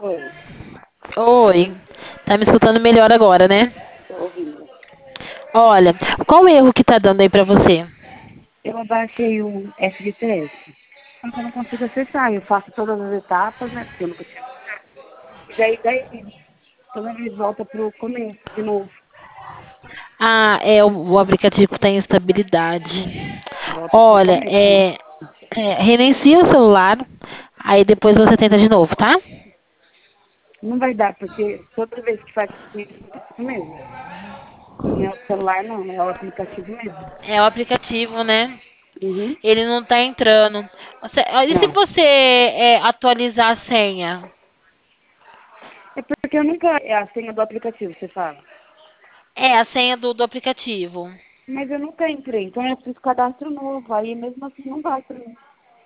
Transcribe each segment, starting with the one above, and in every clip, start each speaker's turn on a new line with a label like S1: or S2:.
S1: Oi,
S2: Oi, tá me escutando melhor agora, né?
S1: tô ouvindo.
S2: Olha, qual o erro que tá dando aí pra você?
S1: Eu abaixei o FGTS, só que eu não consigo acessar. Eu faço todas as etapas, né? Porque eu nunca tinha baixado. E daí toda vez volta pro começo de novo.
S2: Ah, o aplicativo tá em instabilidade.
S1: Volta pro
S2: Olha,
S1: começo, né?
S2: reinicia o celular, aí depois você tenta de novo, tá?
S1: Não vai dar, porque toda vez que faz isso mesmo. Não é o celular, não, é o aplicativo mesmo.
S2: É o aplicativo, né?
S1: Uhum.
S2: Ele não tá entrando. E se
S1: Não.
S2: você atualizar a senha?
S1: É porque eu nunca. É a senha do aplicativo, você fala.
S2: É, a senha do aplicativo.
S1: Mas eu nunca entrei, então eu fiz cadastro novo. Aí mesmo assim não vai pra mim.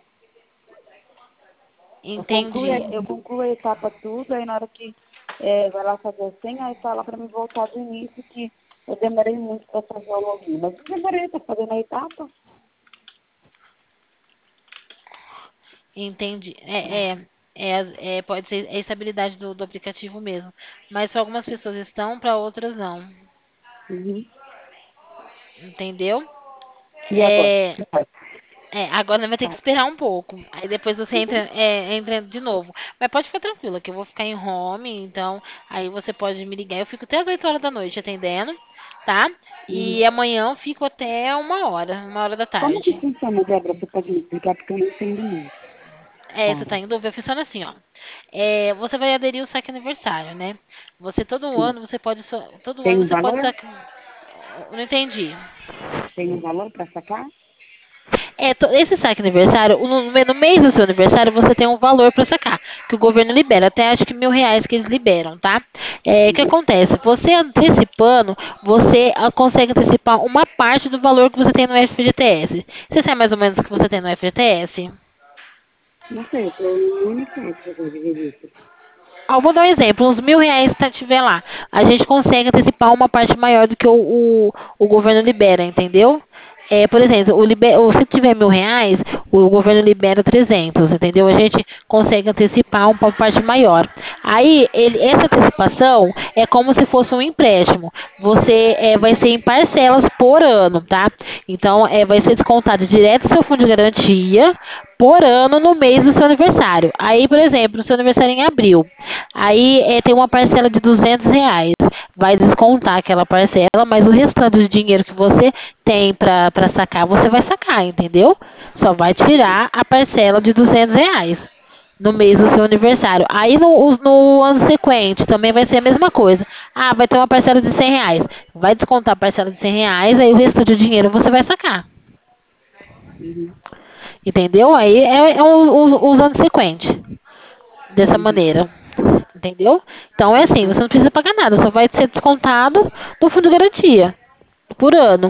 S2: Entendi.
S1: Eu concluo a etapa tudo, aí na hora que vai lá fazer a senha, aí fala para mim voltar do início, que eu demorei muito para fazer o login. Mas eu demorei, tô fazendo a etapa.
S2: Entendi. Pode ser a estabilidade do aplicativo mesmo. Mas para algumas pessoas estão, para outras não.
S1: Uhum.
S2: Entendeu?
S1: E agora?
S2: É, agora vai ter que
S1: Tá.
S2: esperar um pouco. Aí depois você entra de novo. Mas pode ficar tranquila, que eu vou ficar em home, então aí você pode me ligar. Eu fico até as 8 horas da noite atendendo, tá?
S1: Uhum.
S2: E amanhã eu fico até 1 hora da
S1: Como que
S2: tarde.
S1: funciona, Débora? Você pode me explicar, porque eu não entendo muito.
S2: Você tá
S1: Cara,
S2: em dúvida? Funciona assim, ó. Você vai aderir o saque aniversário, né? Você todo
S1: sim.
S2: ano você pode todo
S1: Tem
S2: ano
S1: um
S2: você pode
S1: valor?
S2: sacar. Não entendi.
S1: Tem um valor para sacar?
S2: Esse saque aniversário, no mês do seu aniversário, você tem um valor para sacar, que o governo libera, até acho que R$ 1.000 que eles liberam, tá? O que
S1: Uhum.
S2: acontece? Você antecipando, você consegue antecipar uma parte do valor que você tem no FGTS. Você sabe mais ou menos o que você tem no FGTS?
S1: Não sei, eu tô no Unicef fazer de registro.
S2: Ah, eu vou dar um exemplo, uns R$ 1.000 que tiver lá. A gente consegue antecipar uma parte maior do que o governo libera, entendeu? Por exemplo, se tiver R$ 1.000, o governo libera 300, entendeu? A gente consegue antecipar uma parte maior. Aí, essa antecipação é como se fosse um empréstimo. Você vai ser em parcelas por ano, tá? Então, vai ser descontado direto do seu fundo de garantia por ano no mês do seu aniversário. Aí, por exemplo, o seu aniversário é em abril. Aí tem uma parcela de R$ 200. Vai descontar aquela parcela, mas o restante do dinheiro que você tem para sacar, você vai sacar, entendeu? Só vai tirar a parcela de R$ 200 no mês do seu aniversário. Aí no ano sequente também vai ser a mesma coisa. Ah, vai ter uma parcela de R$ 100. Vai descontar a parcela de R$ 100, aí o restante do dinheiro você vai sacar.
S1: Uhum.
S2: Entendeu? Aí os anos sequentes. Dessa
S1: Entendi.
S2: maneira. Entendeu? Então é assim,
S1: Ah,
S2: você não precisa pagar nada, só vai ser descontado do fundo de garantia por ano.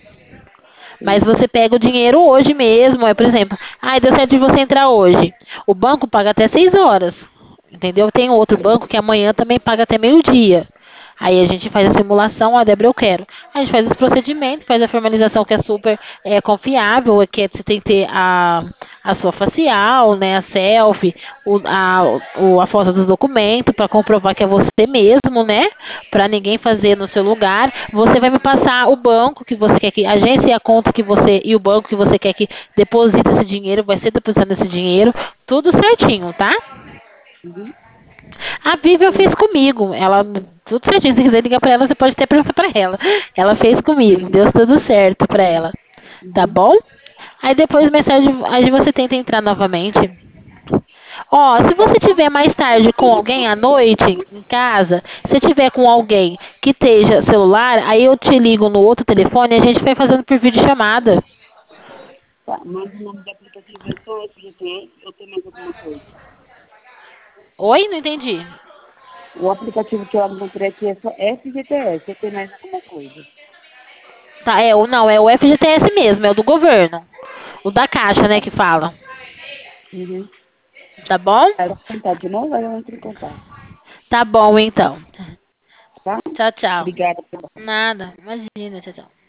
S2: Mas
S1: entendi.
S2: você pega o dinheiro hoje mesmo, por exemplo, deu certo de você entrar hoje. O banco paga até 6 horas. Entendeu? Tem outro banco que amanhã também paga até meio-dia. Aí a gente faz a simulação, Débora, eu quero. A gente faz os procedimentos, faz a formalização que é super confiável, que você tem que ter a sua facial, né, a selfie, a foto dos documentos para comprovar que é você mesmo, né, para ninguém fazer no seu lugar. Você vai me passar o banco que você quer que, a agência e a conta que você, e o banco que você quer que deposite esse dinheiro, vai ser depositado esse dinheiro, tudo certinho, tá?
S1: Uhum.
S2: A Vivian fez
S1: Entendi.
S2: comigo. Ela, tudo certinho. Se quiser ligar pra ela, você pode até perguntar pra ela. Ela fez comigo.
S1: Uhum.
S2: Deu tudo certo pra ela. Tá
S1: Uhum.
S2: bom? Aí depois mais tarde, aí você tenta entrar novamente. Ó, se você tiver mais tarde com alguém à noite em casa, se tiver com alguém que esteja celular, aí eu te ligo no outro telefone e a gente vai fazendo por videochamada.
S1: Tá, mas o nome do aplicativo é só FGTS ou tem mais alguma coisa?
S2: Oi? Não entendi.
S1: O aplicativo que eu encontrei aqui é só FGTS, ou tem mais alguma coisa?
S2: Tá, não, é o FGTS mesmo, é o do governo. O da Caixa, né, que fala.
S1: Uhum.
S2: Tá bom?
S1: Aí eu vou tentar de novo, aí eu entro em contato,
S2: Tá bom, então.
S1: tá?
S2: Tchau, tchau.
S1: Obrigada pela
S2: Nada, imagina, tchau, tchau.